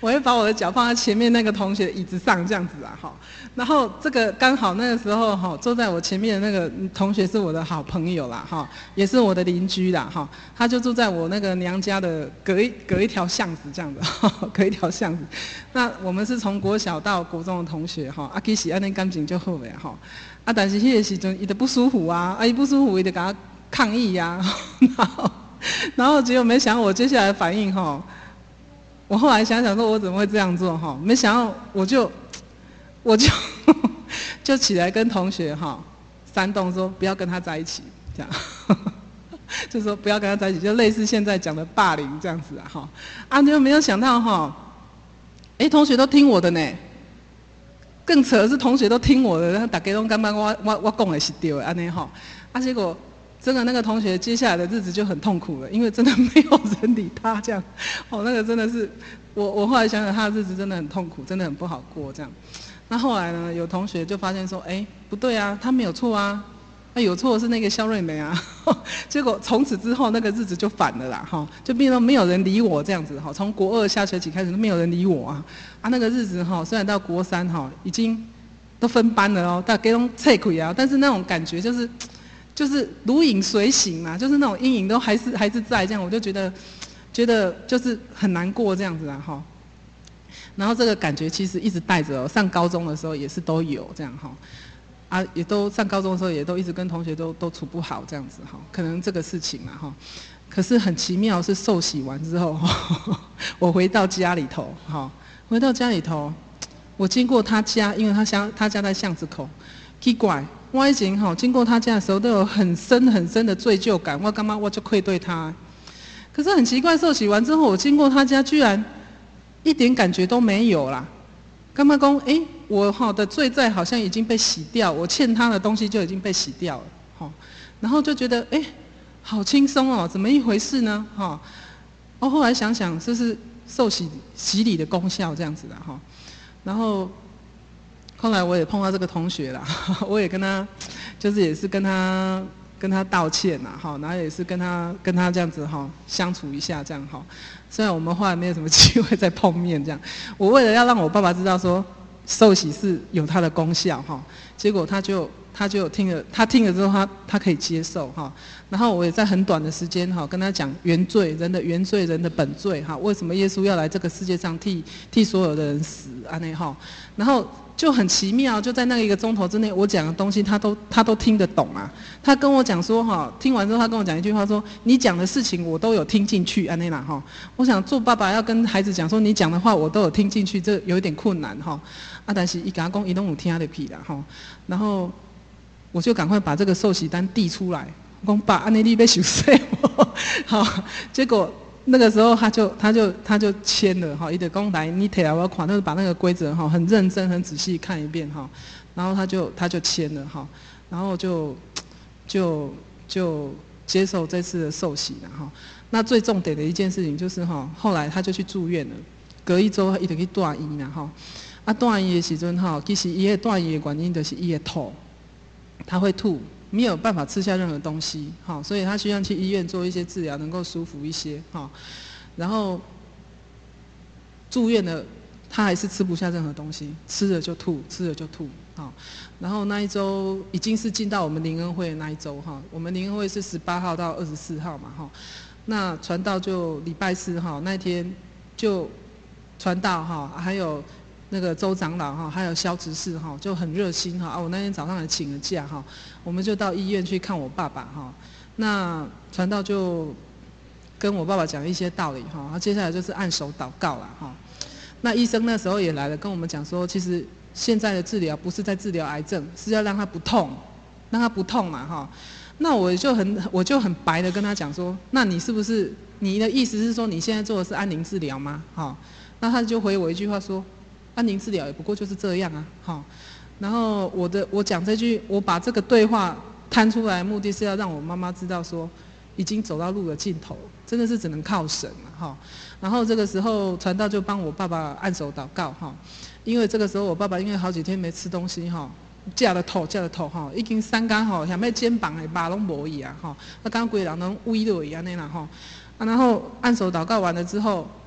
我会把我的脚放在前面那个同学的椅子上这样子啊，哈。然后这个刚好那个时候哈，坐在我前面的那个同学是我的好朋友啦，哈，也是我的邻居啦，哈。他就住在我那个娘家的隔一隔一条巷子这样子，隔一条巷子。那我们是从国小到国中的同学哈，啊，其实安尼感情就好嘞哈。啊，但是迄个时阵伊就不舒服啊，啊，伊不舒服伊就给他抗议呀、啊，然后然后结果没想到我接下来的反应哈。我后来想想说，我怎么会这样做哈？没想到我就我就就起来跟同学哈煽动说不要跟他在一起，这样，就说不要跟他在一起，就类似现在讲的霸凌这样子啊哈。啊，就没有想到哈，哎，同学都听我的呢。更扯的是同学都听我的，大家都感觉我我我讲的是对的安尼哈。啊，结果。真的那个同学接下来的日子就很痛苦了，因为真的没有人理他这样，哦，那个真的是我我后来想想他的日子真的很痛苦，真的很不好过这样。那后来呢，有同学就发现说，哎，不对啊，他没有错啊，那有错的是那个肖瑞梅啊。结果从此之后那个日子就反了啦，哈，就变成没有人理我这样子哈。从国二下学期开始都没有人理我啊，啊那个日子哈，虽然到国三哈已经都分班了哦，大家都撤开啊，但是那种感觉就是。就是如影随形嘛，就是那种阴影都还是还是在这样，我就觉得，觉得就是很难过这样子啊哈。然后这个感觉其实一直带着哦，上高中的时候也是都有这样哈，啊也都上高中的时候也都一直跟同学都都处不好这样子哈，可能这个事情嘛哈。可是很奇妙是受洗完之后，我回到家里头哈，回到家里头，我经过他家，因为他家他家在巷子口，奇怪。我以前哈经过他家的时候，都有很深很深的罪疚感，我干嘛我就愧对他。可是很奇怪，受洗完之后，我经过他家，居然一点感觉都没有啦。干嘛讲？哎，我哈的罪债好像已经被洗掉，我欠他的东西就已经被洗掉了，哈。然后就觉得哎，好轻松哦，怎么一回事呢？哈。我后来想想，这是受洗洗礼的功效这样子的哈。然后。后来我也碰到这个同学啦，我也跟他，就是也是跟他跟他道歉啦，哈，然后也是跟他跟他这样子哈相处一下这样哈。虽然我们后来没有什么机会再碰面这样，我为了要让我爸爸知道说受洗是有它的功效哈，结果他就他就听了，他听了之后他他可以接受哈。然后我也在很短的时间哈跟他讲原罪，人的原罪，人的本罪哈，为什么耶稣要来这个世界上替替所有的人死安内哈，然后。就很奇妙，就在那一个钟头之内，我讲的东西他都他都听得懂啊。他跟我讲说哈，听完之后他跟我讲一句话说：“你讲的事情我都有听进去。”安内啦哈，我想做爸爸要跟孩子讲说你讲的话我都有听进去，这有一点困难哈。啊，但是一跟他讲，伊都有听得起啦哈。然后我就赶快把这个受洗单递出来，我讲爸，安内你要受洗无？好，结果。那个时候他就他就他就签了哈，伊就讲来你摕来我看，就是把那个规则哈很认真很仔细看一遍哈，然后他就他就签了哈，然后就就就接受这次的受洗了哈。那最重点的一件事情就是哈，后来他就去住院了，隔一周伊就去住院啦哈。啊，住院的时阵哈，其实伊的住院的原因就是伊会吐，他会吐。没有办法吃下任何东西，哈，所以他需要去医院做一些治疗，能够舒服一些，哈。然后住院了，他还是吃不下任何东西，吃了就吐，吃了就吐，哈。然后那一周已经是进到我们灵恩会的那一周，哈，我们灵恩会是十八号到二十四号嘛，哈。那传道就礼拜四哈那天就传道哈，还有。那个周长老哈，还有肖执事哈，就很热心哈。啊，我那天早上也请了假哈，我们就到医院去看我爸爸哈。那传道就跟我爸爸讲一些道理哈，然后接下来就是按手祷告了哈。那医生那时候也来了，跟我们讲说，其实现在的治疗不是在治疗癌症，是要让他不痛，让他不痛嘛哈。那我就很我就很白的跟他讲说，那你是不是你的意思是说你现在做的是安宁治疗吗？哈，那他就回我一句话说。安宁治疗也不过就是这样啊，好。然后我的我讲这句，我把这个对话摊出来，目的是要让我妈妈知道说，已经走到路的尽头，真的是只能靠神了哈。然后这个时候传道就帮我爸爸按手祷告哈，因为这个时候我爸爸因为好几天没吃东西哈，架了头架了头哈，已经三竿哈，下面肩膀的肉拢无去啊哈，那刚规人拢萎落去安尼啦哈。啊，然后按手祷告完了之后。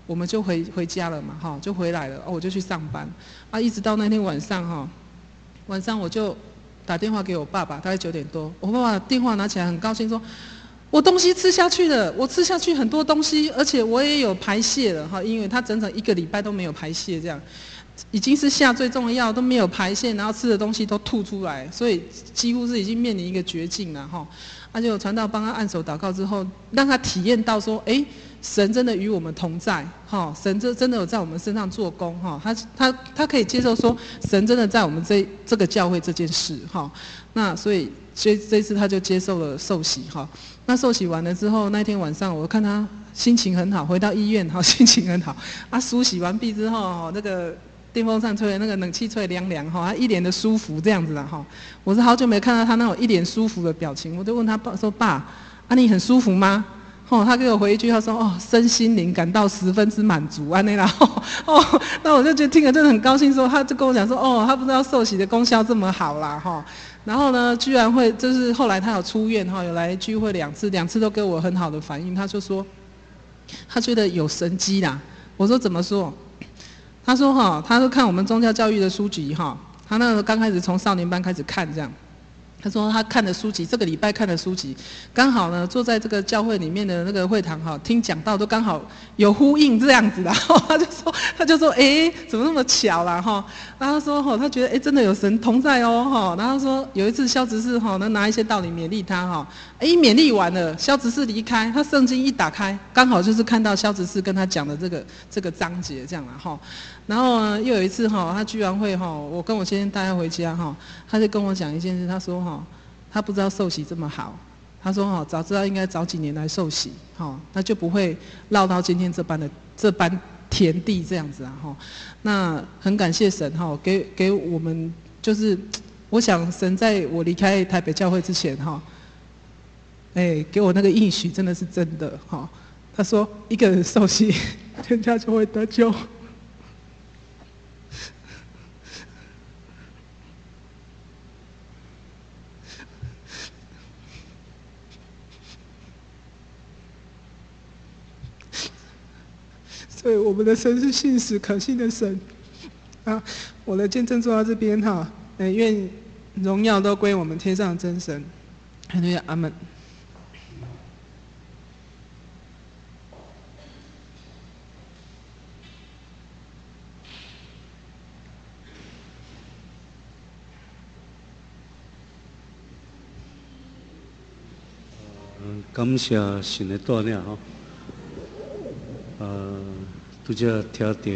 我们就回回家了嘛，哈，就回来了，哦，我就去上班，啊，一直到那天晚上哈，晚上我就打电话给我爸爸，大概九点多，我爸爸电话拿起来很高兴说，我东西吃下去了，我吃下去很多东西，而且我也有排泄了哈，因为他整整一个礼拜都没有排泄，这样已经是下最重的药都没有排泄，然后吃的东西都吐出来，所以几乎是已经面临一个绝境了哈。他就传道帮他按手祷告之后，让他体验到说，哎，神真的与我们同在，哈，神真真的有在我们身上做工，哈，他他他可以接受说，神真的在我们这这个教会这件事，哈，那所以所以这一次他就接受了受洗，哈，那受洗完了之后，那天晚上我看他心情很好，回到医院，哈，心情很好，啊，梳洗完毕之后，那个电风扇吹的那个冷气吹凉凉哈，他一脸的舒服这样子啦哈。我是好久没看到他那种一脸舒服的表情，我就问他爸说：“爸，啊你很舒服吗？”哦，他给我回一句，他说：“哦，身心灵感到十分之满足啊那啦。”哦，那我就觉得听了真的很高兴，说他就跟我讲说：“哦，他不知道受洗的功效这么好啦哈。”然后呢，居然会就是后来他有出院哈，有来聚会两次，两次都给我很好的反应，他就说他觉得有神迹啦。我说怎么说？他说哈，他说看我们宗教教育的书籍哈，他那个刚开始从少年班开始看这样。他说他看的书籍，这个礼拜看的书籍，刚好呢坐在这个教会里面的那个会堂哈，听讲道都刚好有呼应这样子的，他就说他就说哎、欸，怎么那么巧啦哈？然后他说哈，他觉得哎、欸、真的有神同在哦哈。然后他说有一次萧执事哈，能拿一些道理勉励他哈，哎、欸、勉励完了，萧执事离开，他圣经一打开，刚好就是看到萧执事跟他讲的这个这个章节这样啦哈。然后呢，又有一次哈，他居然会哈，我跟我先生带他回家哈，他就跟我讲一件事，他说哈，他不知道受洗这么好，他说哈，早知道应该早几年来受洗，哈，那就不会落到今天这般的这般田地这样子啊哈。那很感谢神哈，给给我们就是，我想神在我离开台北教会之前哈，哎，给我那个应许真的是真的哈。他说一个人受洗，全家就会得救。所以我们的神是信实可信的神啊！我的见证做到这边哈，呃，愿荣耀都归我们天上的真神。哈利路亚，阿门。 嗯，感谢神的带领哈。呃，拄则听到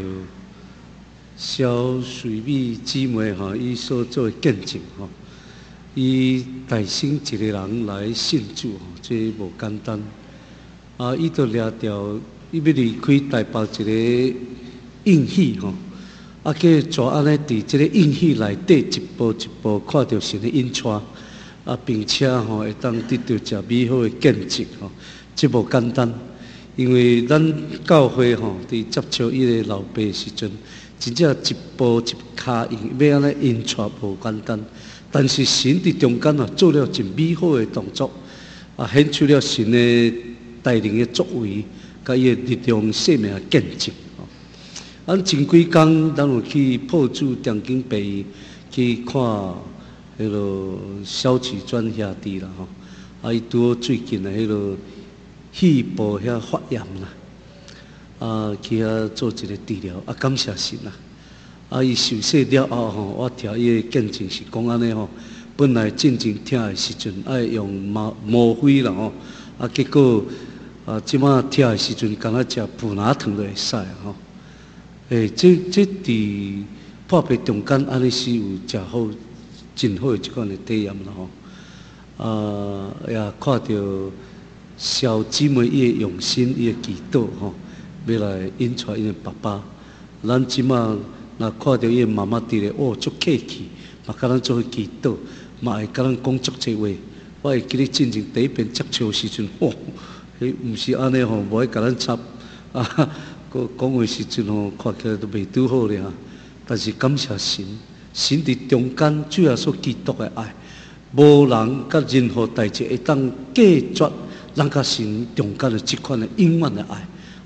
萧水美姊妹哈，伊所做的见证哈，伊带领一个人来信主吼，这无简单。啊，伊都掠到，伊要离开台北一个应许吼，啊，计怎安尼伫这个应许内底一步一步看到神的引带，啊，并且吼会当得到遮美好的见证吼，这无简单。因为咱教会吼，伫接触伊个老爸时阵，真正一步一脚印，要安尼引带无简单。但是神伫中间啊，做了一美好的动作，啊，显出了神的带领的作为，甲伊的力量、生命的见证。吼，咱前几工，咱有去破主点景碑去看迄个萧启专兄弟啦，吼，啊，伊拄好最近的迄个。肺部遐发炎啦，啊，去遐做一个治疗，啊，感谢神啦。啊，伊受洗了后吼，我听伊的见证是讲安尼吼，本来真正疼的时阵爱用麻麻灰啦吼，啊，结果啊，即马疼的时阵，敢若食补拿糖就会使吼。诶、欸，这这伫破病中间安尼是有诚好、真好的一款的体验啦吼。啊，也看到。小姊妹伊的用心，伊的祈祷吼，要来引带伊的爸爸。咱即马若看到伊的妈妈伫咧，哦，足客气，嘛甲咱做祈祷，嘛会甲咱讲足济话。我会记得真正第一遍接触时阵，哦，迄毋是安尼吼，无爱甲咱插啊，个讲话时阵吼，看起来都袂拄好咧哈。但是感谢神，神伫中间主要所基督的爱，无人甲任何代志会当隔绝。咱甲神中间的即款的永远的爱，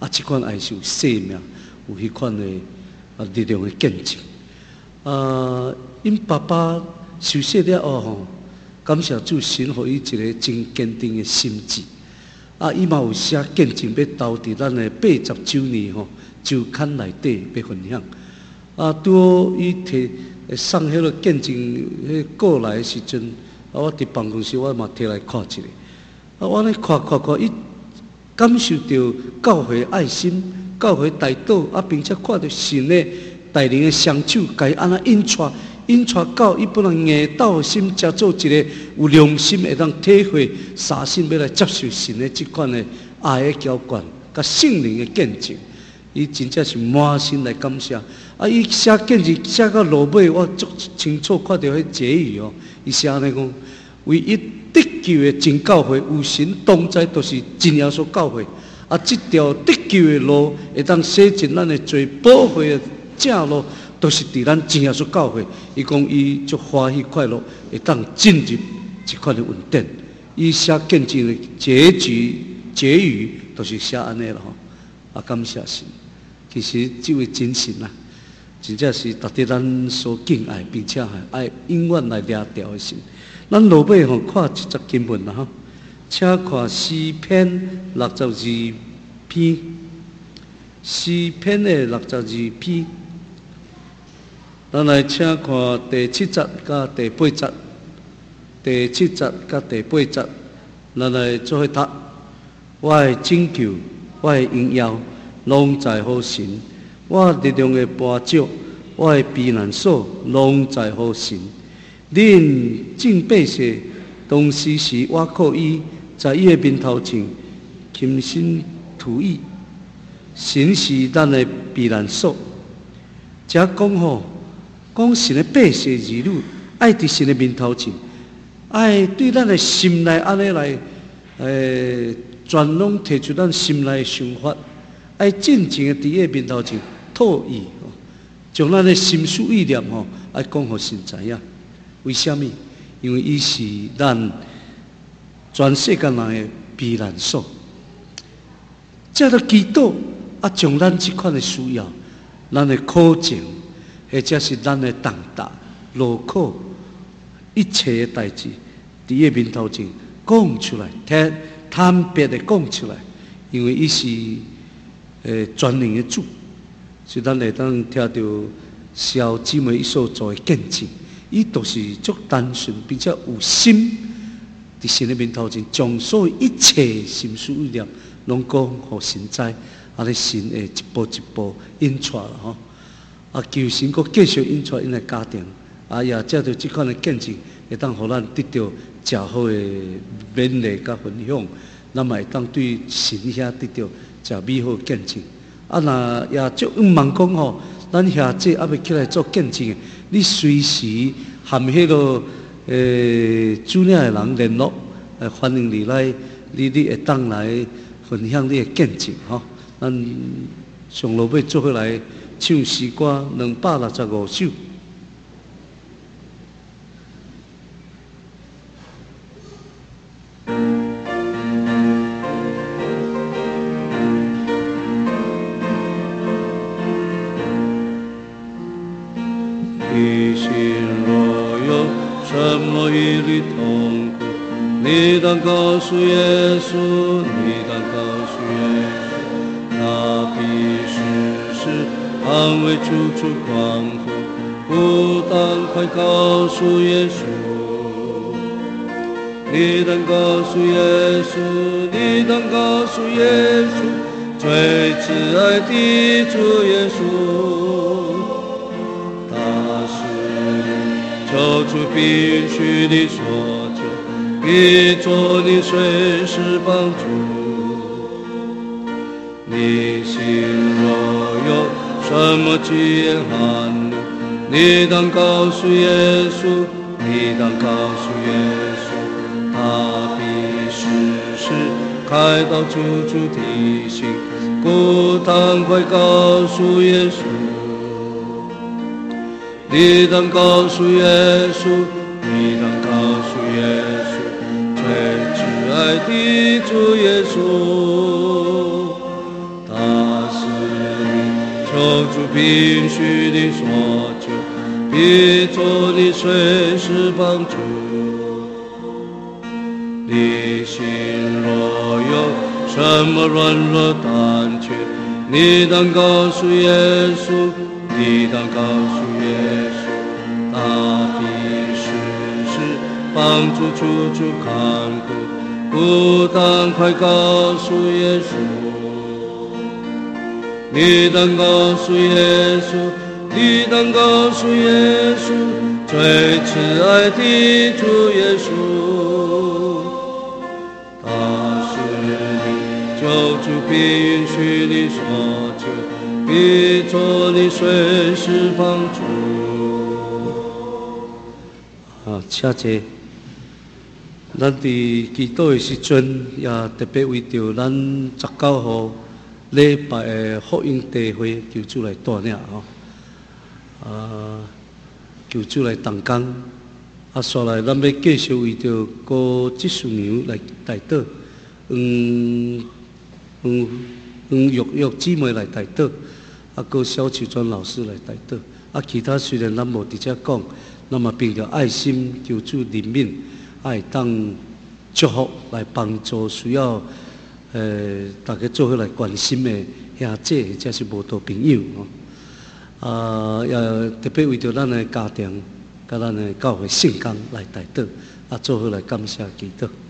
啊，即款也是有生命，有迄款的啊力量的见证。啊，因爸爸受洗了后吼，感谢主神，予伊一个真坚定的心志。啊，伊嘛有写见证，要投伫咱的八十周年吼周刊内底要分享。啊，拄好伊摕送迄个见证迄过来的时阵，啊，我伫办公室我嘛摕来看一下。啊，我咧看看看，伊感受到教会爱心、教会大道，啊，并且看到神的带领的双手，甲伊安那引带。引带到伊本来硬斗心，才做一个有良心，会当体会三心要来接受神的即款的爱的浇灌，甲圣灵的见证，伊真正是满心来感谢。啊，伊写见证写到落尾，我足清楚看到迄结语哦。伊写安尼讲，唯一得救的真教会，有神同在，都是真耶稣教会。啊，即条得救的路，会当洗净咱的罪，保护的正路。都是伫咱真耶稣教会，伊讲伊足欢喜快乐，会当进入一款的稳定。伊写见证的结局结语，都是写安尼了吼。啊，感谢神。其实这位真神啊，真正是值得咱所敬爱，并且还爱永远来掠调的神。咱落尾吼看一则经文啦吼，请看诗篇六十二篇，诗篇的六十二篇。咱来请看第七节甲第八节，第七节甲第八节，咱来做伙读。我的拯救，我的荣耀，拢在乎神；我力量的帮助，我的避难所，拢在乎神。恁正百姓，当时时我靠伊，在伊的面头前倾心吐意。神是咱的避难所。则讲吼。讲神的百姓儿女，爱伫神的面头前，爱对咱的心内安尼来，诶，全拢摕出咱心内的想法，爱真正的伫伊面头前吐意，将咱的心思意念吼，爱讲互神知影。为什么？因为伊是咱全世界人的避难所。这个祈祷啊，将咱这款的需要，咱的苦情。或者是咱的重大、劳苦，一切的代志，伫伊面头前讲出来，坦坦白的讲出来，因为伊是诶全能的主，所以咱会当听到小姊妹伊所做的见证，伊都是足单纯，并且有心伫神的面头前，将所有一切心思意念，拢讲互神知，啊，咧神会一步一步引出啦吼。啊，求神阁继续引出因的家庭，啊，也借着即款的见证，会当互咱得到较好的勉励甲分享，那么会当对神遐得到较美好的见证。啊，若也足毋茫讲吼，咱遐这还要起来做见证，你随时含迄个诶主领的人联络，诶，欢迎你来，你你会当来分享你的见证吼。咱上落尾做伙来。唱诗歌两百六十五首。你心若有什么疑虑痛苦，你当告诉耶稣，你当告诉耶稣，他必实施安慰处处宽宏，不但快告诉耶稣，你当告诉耶稣，你当告诉耶稣，最慈爱的主耶稣，他是你求主必允许你所求，必做你随时帮助。你心若有什么惧言含怒，你当告诉耶稣，你当告诉耶稣，他必时时开导处处提醒，不但快告诉耶稣，你当告诉耶稣，你当告诉耶稣，最挚爱的主耶稣，他是你，求主必须你所求，必做你随时帮助。你心若有什么软弱胆怯，你当告诉耶稣，你当告诉耶稣，他必时时帮助，处处看顾，不当快告诉耶稣，你当告诉耶稣，你当告诉耶稣，最慈爱的主耶稣，他是你，救主必允许你所求，必做你随时帮助。啊，谢谢。咱伫祈祷的时阵，也特别为着咱十九号礼拜的福音大会，求主来带领吼。啊，求主来同工。啊，续来咱要继续为着高技术娘来带祷，嗯嗯嗯，玉玉姊妹来带祷，啊，个小树专老师来带祷。啊，其他虽然咱无直接讲，那么凭着爱心求主怜悯。爱当祝福来帮助需要，呃，大家做伙来关心的兄姐或者是无道朋友哦。啊，也特别为着咱的家庭、甲咱的教会圣工来带祷，啊，做伙来感谢祈祷。